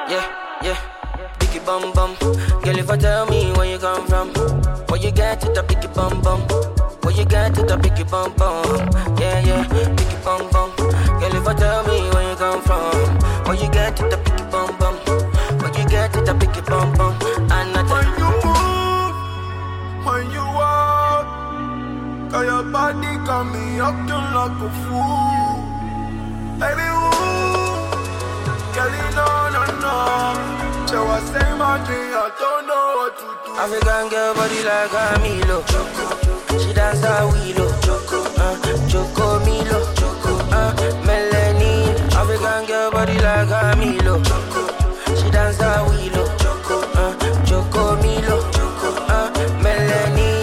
Yeah, yeah. Biggie bum bum. Girl, if I tell me where you come from, where you get to the biggie bum bum, where you get to the biggie bum bum. Yeah, yeah. Biggie bum bum. Girl, if I tell me where you come from, where you get to the biggie bum bum, where you get to the biggie bum bum. And when you move, when you walk, got your body got me up to like a fool. Baby, ooh, girl, you know, no. So I say my thing, I don't know what to do. African girl body like Camilo. She dance a wheelo. Choco Milo. Melanie. African girl body like Camilo. She dance a wheelo. Choco Milo. Melanie.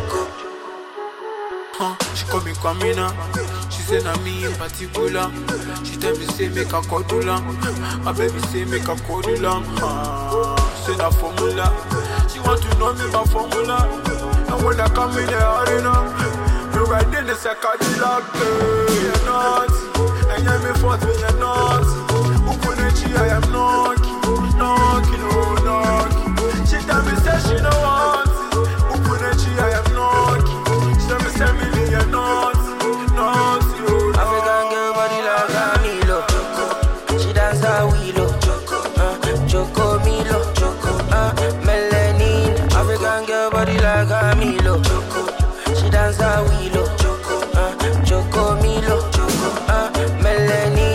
She call me Kwamina. She say na me in particular. She tell me say make a cordula. My baby say make a cordula. Say na formula. She want to know me my formula. And when I come in the arena, you right in the second like you're naughty. And you me forth me you're naughty. Upunechi I am knocking, knocking, oh knocking. She tell me say she no want it. Upunechi I am knocking. She tell me say me you're naughty. African girl body like Camilo. She dance a wheelo. Choco Milo. Melanie. African girl body like Camilo. She dance a wheelo. Choco Milo. Melanie.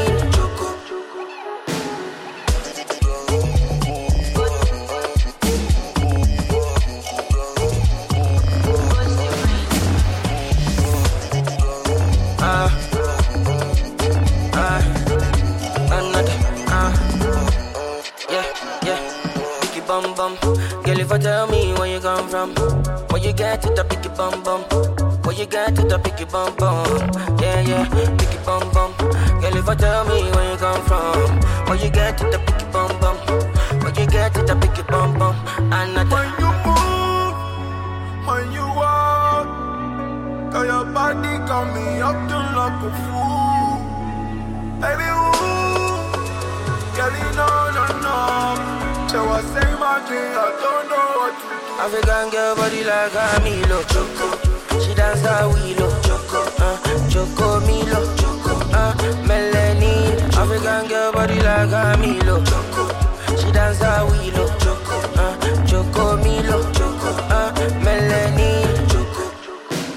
Bum bum, girl, if I tell me where you come from, where you get to the biggie bum bum, where you get to the biggie bum bum. Yeah, yeah, biggie bum bum. Girl, if I tell me where you come from, where you get to the biggie bum bum, where you get to the biggie bum bum. And when you move, when you walk, got your body got me up to like a fool. Baby, ooh, girl, you know, no. So I say my thing, I don't know what to do. African girl body like Camilo. She dance a wheelo. Choco Milo. Melanie. African girl body like Camilo. She dance a wheelo. Choco Milo. Melanie.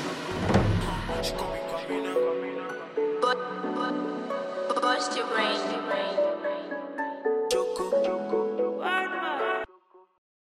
Bust your brain.